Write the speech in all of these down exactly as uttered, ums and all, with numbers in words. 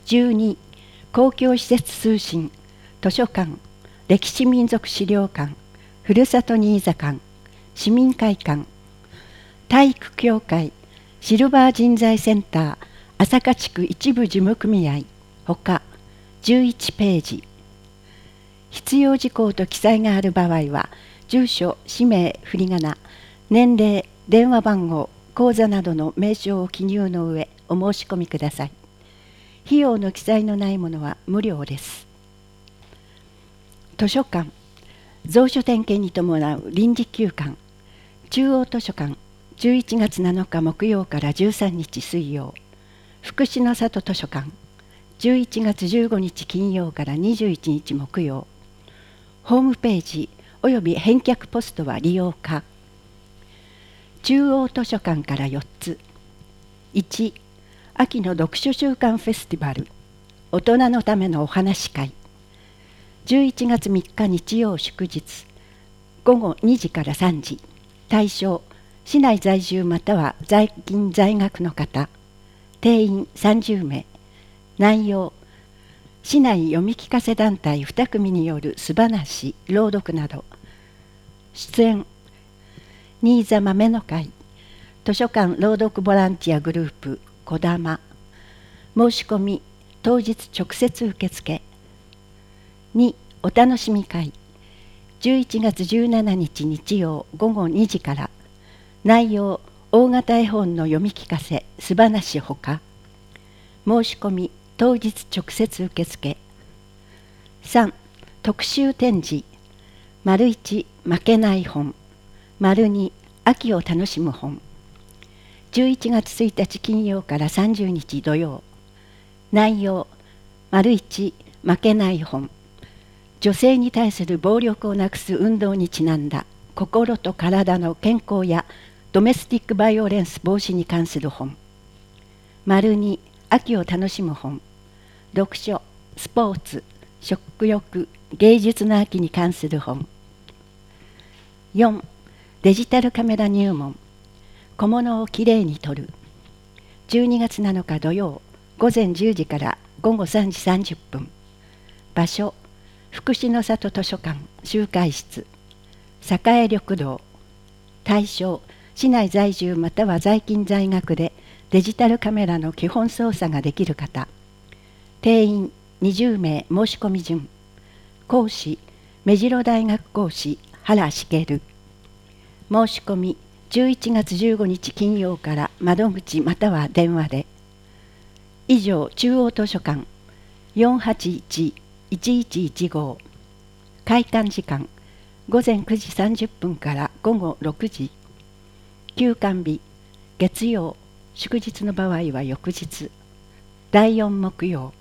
じゅうに公共施設通信、図書館、歴史民族資料館、ふるさと新座館、市民会館、体育協会、シルバー人材センター、朝霞地区一部事務組合、ほかじゅういちページ。必要事項と記載がある場合は、住所、氏名、振り仮名、年齢、電話番号、口座などの名称を記入の上、お申し込みください。費用の記載のないものは無料です。図書館、蔵書点検に伴う臨時休館、中央図書館、じゅういちがつなのか木曜からじゅうさんにち水曜、福祉の里図書館、じゅういちがつじゅうごにち金曜からにじゅういちにち木曜、ホームページおよび返却ポストは利用可。中央図書館からよっつ。いち、秋の読書週間フェスティバル、大人のためのお話会、じゅういちがつみっか日曜祝日、ごごにじからさんじ、対象、市内在住または在勤在学の方、定員さんじゅうめい、内容、市内読み聞かせ団体にくみによる素話、朗読など、出演、新座豆の会、図書館朗読ボランティアグループ、こだま、申し込み、当日直接受付。に、お楽しみ会、じゅういちがつじゅうしちにち日曜ごごにじから、内容、大型絵本の読み聞かせ、素話ほか、申し込み、当日直接受付。さん、特集展示、丸いち、負けない本、丸に、秋を楽しむ本。じゅういちがつついたち金曜からさんじゅうにち土曜。内容、丸いち、負けない本。女性に対する暴力をなくす運動にちなんだ心と体の健康やドメスティックバイオレンス防止に関する本。丸に、秋を楽しむ本。読書、スポーツ、食欲、芸術の秋に関する本。よん、デジタルカメラ入門。小物をきれいに撮る。じゅうにがつなのか土曜、ごぜんじゅうじからごごさんじさんじゅっぷん。場所、福祉の里図書館集会室、栄緑道。対象、市内在住または在勤在学でデジタルカメラの基本操作ができる方。定員にじゅうめい申し込み順。講師、目白大学講師原茂。申し込み、じゅういちがつじゅうごにち金曜から窓口または電話で。以上、中央図書館 よんはちいちいちいちいちご。開館時間、ごぜんくじさんじゅっぷんからごごろくじ。休館日、月曜、祝日の場合は翌日。だいよん木曜。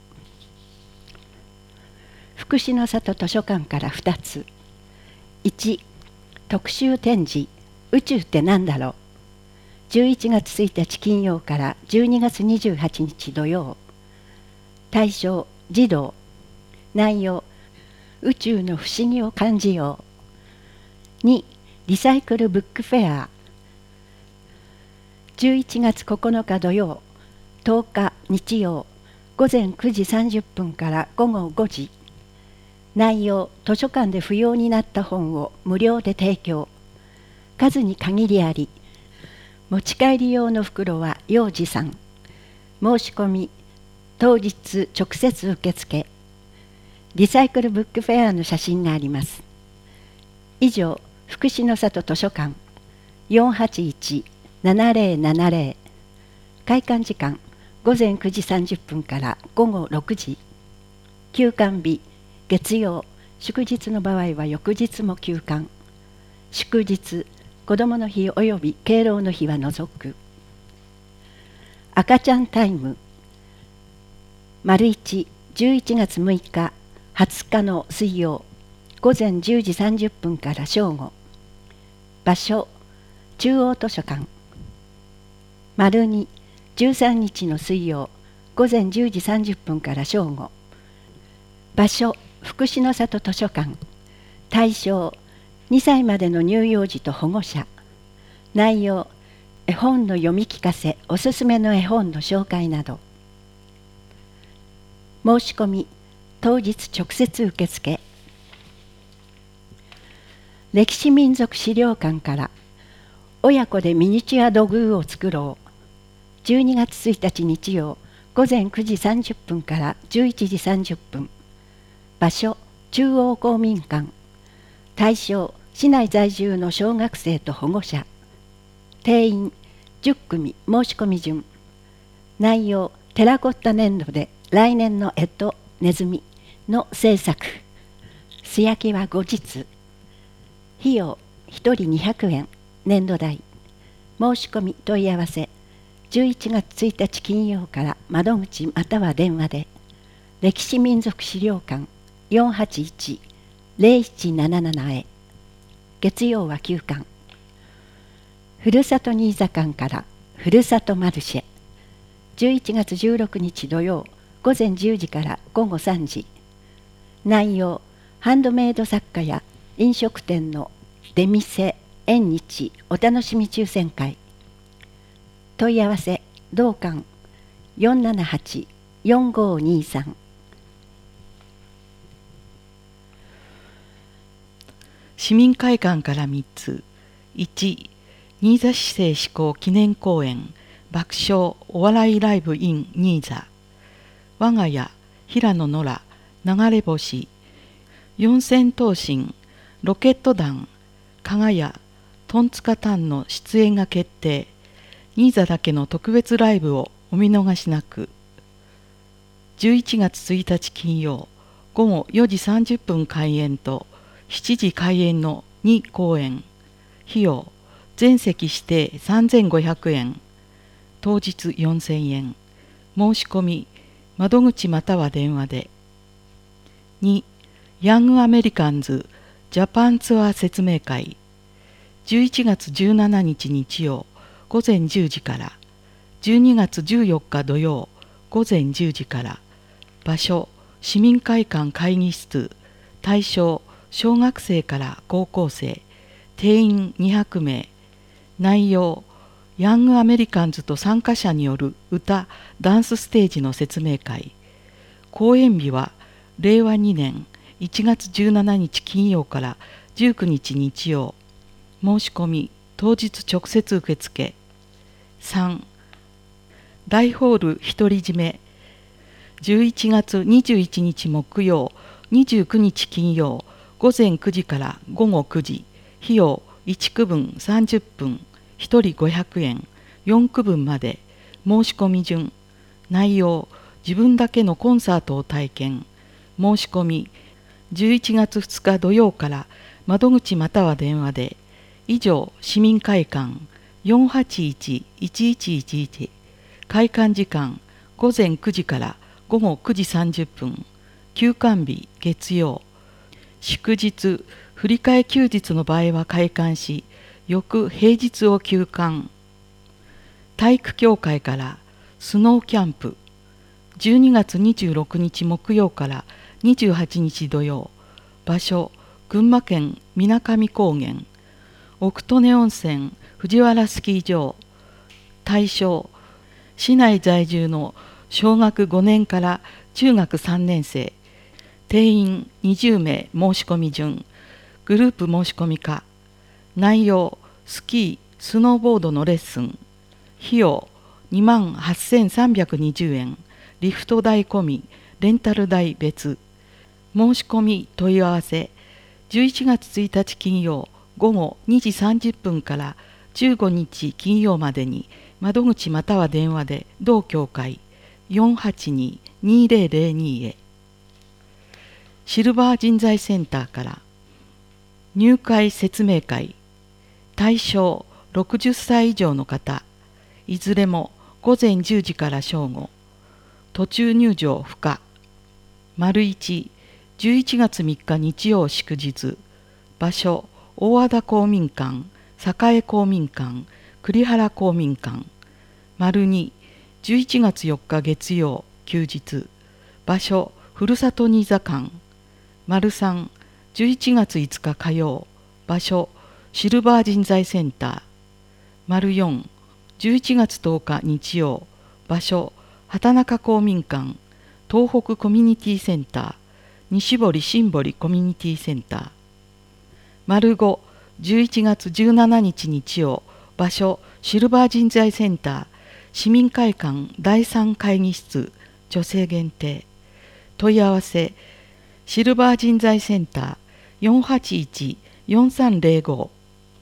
福祉の里図書館からふたつ。いち、特集展示、宇宙って何だろう。じゅういちがつついたち金曜からじゅうにがつにじゅうはちにち土曜。対象、児童。内容、宇宙の不思議を感じよう。に、リサイクルブックフェア。じゅういちがつここのか土曜、とおか日曜、ごぜんくじさんじゅっぷんからごごごじ。内容、図書館で不要になった本を無料で提供。数に限りあり、持ち帰り用の袋は要持参。申し込み、当日直接受付。リサイクルブックフェアの写真があります。以上、福祉の里図書館 よんはちいちななぜろななぜろ。開館時間、ごぜんくじさんじゅっぷんからごごろくじ。休館日、月曜、祝日の場合は翌日も休館。祝日、子どもの日および敬老の日は除く。赤ちゃんタイム。丸一、じゅういちがつむいか、はつかの水曜、ごぜんじゅうじさんじゅっぷんから正午。場所、中央図書館。丸に、じゅうさんにちの水曜、ごぜんじゅうじさんじゅっぷんから正午。場所、福祉の里図書館。対象、にさいまでの乳幼児と保護者。内容、絵本の読み聞かせ、おすすめの絵本の紹介など。 申し込み当日直接受付。歴史民族資料館から親子でミニチュア土偶を作ろう。じゅうにがつついたち日曜午前くじさんじゅっぷんからじゅういちじさんじゅっぷん。場所中央公民館。対象市内在住の小学生と保護者。定員じゅっくみ申し込み順。内容テラコッタ粘土で来年の干支ネズミの制作。素焼きは後日。費用ひとりにひゃくえん粘土代。申し込み問い合わせじゅういちがつついたち金曜から窓口または電話で。歴史民族資料館 よんはちいち ゼロいちななな へ。月曜は休館。ふるさと新座館からふるさとマルシェ。じゅういちがつじゅうろくにち土曜午前じゅうじから午後さんじ。内容ハンドメイド作家や飲食店の出店縁日お楽しみ抽選会。問い合わせ同館 よんななはち よんごにさん。 市民会館からみっつ。いち、新座市政施行記念公演爆笑お笑いライブ in 新座。我が家平野ノラ流れ星四千頭身ロケット団加賀屋トンツカタンの出演が決定。新座だけの特別ライブをお見逃しなく。じゅういちがつついたち金曜午後よじさんじゅっぷん開演としちじ開演のに公演。費用全席指定さんぜんごひゃくえん。当日よんせんえん。申し込み窓口または電話で。に、ヤングアメリカンズジャパンツアー説明会。じゅういちがつじゅうしちにち日曜午前じゅうじから。じゅうにがつじゅうよっか土曜午前じゅうじから。場所市民会館会議室。対象小学生から高校生。定員にひゃくめい。内容ヤングアメリカンズと参加者による歌・ダンスステージの説明会。公演日はれいわにねんいちがつじゅうしちにち金曜からじゅうくにち日曜。申し込み当日直接受付。さん、大ホール独り占め。じゅういちがつにじゅういちにち木曜にじゅうくにち金曜午前くじから午後くじ。費用いちくぶんさんじゅっぷんひとりごひゃくえん。よんくぶんまで。申し込み順。内容自分だけのコンサートを体験。申し込みじゅういちがつふつか土曜から窓口または電話で。以上市民会館 よんはちいち いちいちいちいち。開館時間午前くじから午後くじさんじゅっぷん。休館日月曜。祝日振り替え休日の場合は開館し、翌平日を休館。体育協会からスノーキャンプ。じゅうにがつにじゅうろくにち木曜からにじゅうはちにち土曜。場所群馬県水上高原。奥利根温泉藤原スキー場。対象市内在住の小学ごねんから中学さんねんせい。定員にじゅうめい申し込み順。グループ申し込みか。内容スキースノーボードのレッスン。費用にまんはっせんさんびゃくにじゅうえん。リフト代込みレンタル代別。申し込み問い合わせじゅういちがつついたち金曜午後にじさんじゅっぷんからじゅうごにち金曜までに窓口または電話で同協会 よんはちに にぜろぜろに へ。シルバー人材センターから入会説明会。対象ろくじゅっさい以上の方。いずれも午前じゅうじから正午。途中入場不可。丸いち、じゅういちがつみっか日曜祝日。場所大和田公民館、栄公民館、栗原公民館。丸に、じゅういちがつよっか月曜休日。場所ふるさと新座館。丸さん、じゅういちがついつか火曜。場所シルバー人材センター。丸よん、じゅういちがつとおか日曜。場所畑中公民館。 東北コミュニティセンター、西堀新堀コミュニティセンター。丸ご、じゅういちがつじゅうしちにち日曜、場所、シルバー人材センター、市民会館だいさん会議室、女性限定。問い合わせ、シルバー人材センター よんはちいちよんさんぜろご。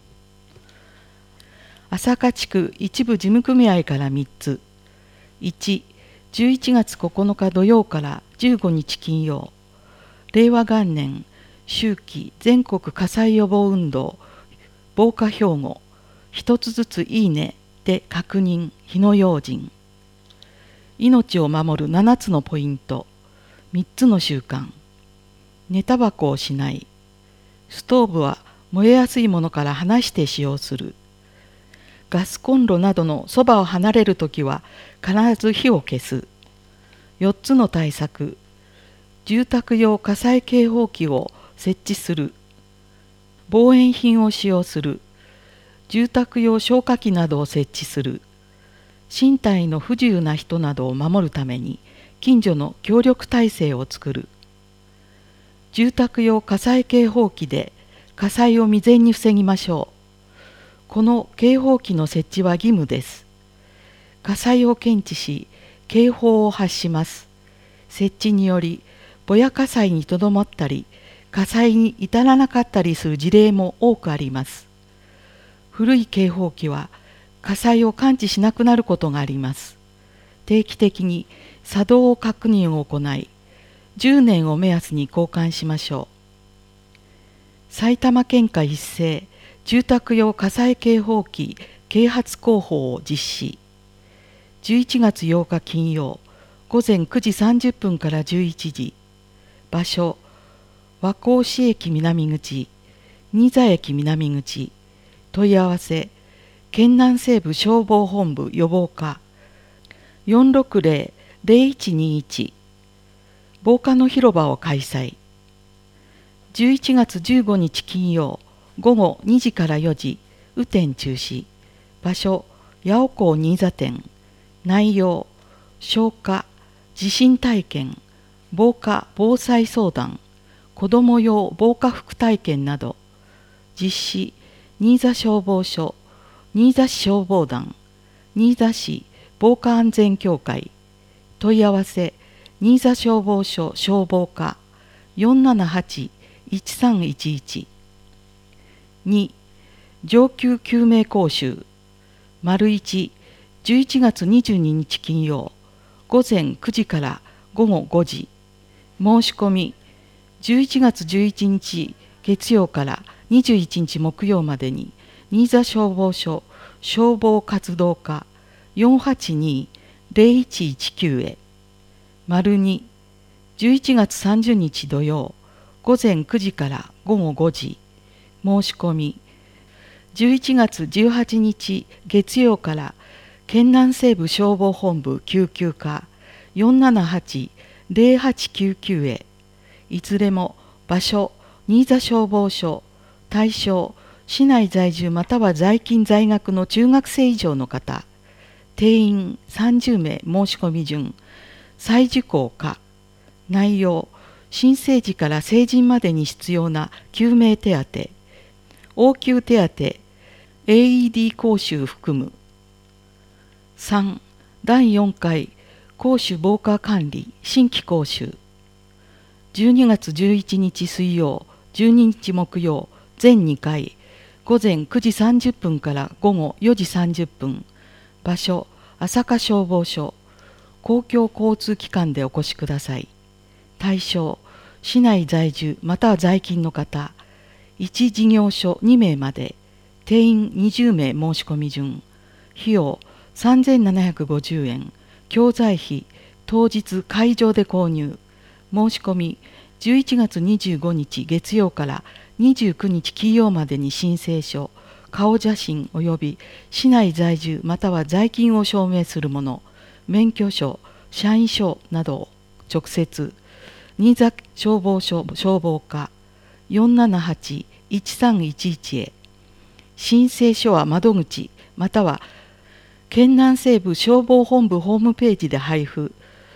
朝霞地区一部事務組合からみっつ。いち、じゅういちがつここのか土曜からじゅうごにち金曜。令和元年秋季全国火災予防運動防火標語一つずついいねで確認火の用心。命を守るななつのポイント、みっつの習慣。寝タバコをしない。ストーブは燃えやすいものから離して使用する。ガスコンロなどのそばを離れるときは必ず火を消す。よっつの対策。住宅用火災警報器を設置する。防煙品を使用する。住宅用消火器などを設置する。身体の不自由な人などを守るために近所の協力体制を作る。住宅用火災警報器で火災を未然に防ぎましょう。この警報器の設置は義務です。火災を検知し、警報を発します。設置により、ぼや火災にとどまったり、火災に至らなかったりする事例も多くあります。古い警報器は火災を感知しなくなることがあります。定期的に作動確認を行い、じゅうねんを目安に交換しましょう。埼玉県下一斉住宅用火災警報器啓発広報を実施。じゅういちがつようか金曜、ごぜんくじさんじゅっぷんからじゅういちじ。場所、和光市駅南口、新座駅南口。問い合わせ、県南西部消防本部予防課 よんろくぜろぜろいちにいち。防火の広場を開催。じゅういちがつじゅうごにち金曜、ごごにじからよじ、雨天中止。場所、八尾港新座店。内容、消火、地震体験、防火・防災相談、子ども用防火服体験など。実施、新座消防署、新座市消防団、新座市防火安全協会。問い合わせ、新座消防署消防課 よんななはちいちさんいちいち。に、上級救命講習。丸いち、じゅういちがつにじゅうににち金曜、ごぜんくじからごごごじ。申し込み、じゅういちがつじゅういちにち月曜からにじゅういちにち木曜までに、新座消防署消防活動課 よんはちにぜろいちいちきゅう へ。丸に、じゅういちがつさんじゅうにち土曜、ごぜんくじからごごごじ。申し込み、じゅういちがつじゅうはちにち月曜から県南西部消防本部救急課 よんななはちぜろはちきゅうきゅう へ。いずれも場所、新座消防署。対象、市内在住または在勤在学の中学生以上の方。定員さんじゅうめい申し込み順。再受講可。内容、新生児から成人までに必要な救命手当、応急手当、エーイーディー 講習含む。さん、だいよんかい公主防火管理新規講習。じゅうにがつじゅういちにち水曜、じゅうににち木曜、全にかい、ごぜんくじさんじゅっぷんからごごよじさんじゅっぷん。場所、朝霞消防署。公共交通機関でお越しください。対象、市内在住または在勤の方。いち事業所にめいまで。定員にじゅうめい申し込み順。費用さんぜんななひゃくごじゅうえん。教材費当日会場で購入。申し込みじゅういちがつにじゅうごにち月曜からにじゅうくにち金曜までに申請書、顔写真及び市内在住または在勤を証明するもの、免許証、社員証などを直接新座消防署消防課 よんななはちいちさんいちいち へ。申請書は窓口または県南西部消防本部ホームページで配布。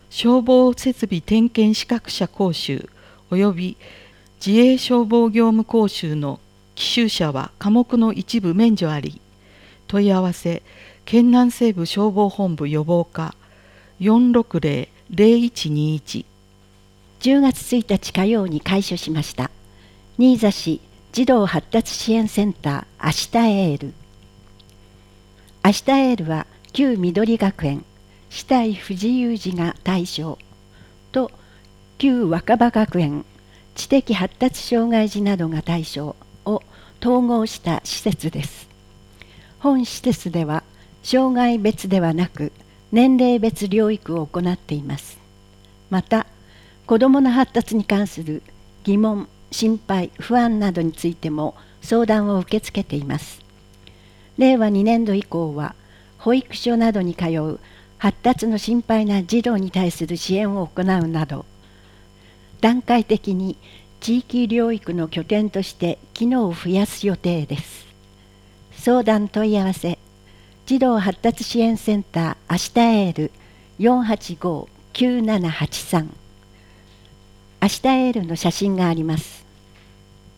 消防設備点検資格者講習及び自衛消防業務講習の奇襲者は科目の一部免除あり、問い合わせ県南西部消防本部予防課 よんろくぜろぜろいちにいち。 じゅうがつついたち火曜に開所しました新座市児童発達支援センターアシタエール。アシタエールは旧緑学園死体不自由児が対象と旧若葉学園知的発達障害児などが対象を統合した施設です。本施設では障害別ではなく年齢別療育を行っています。また子どもの発達に関する疑問、心配、不安などについても相談を受け付けています。れいわにねんど以降は保育所などに通う発達の心配な児童に対する支援を行うなど、段階的に地域療育の拠点として機能を増やす予定です。相談問い合わせ児童発達支援センターアシタエール よんはちごきゅうななはちさん。アシタエールの写真があります。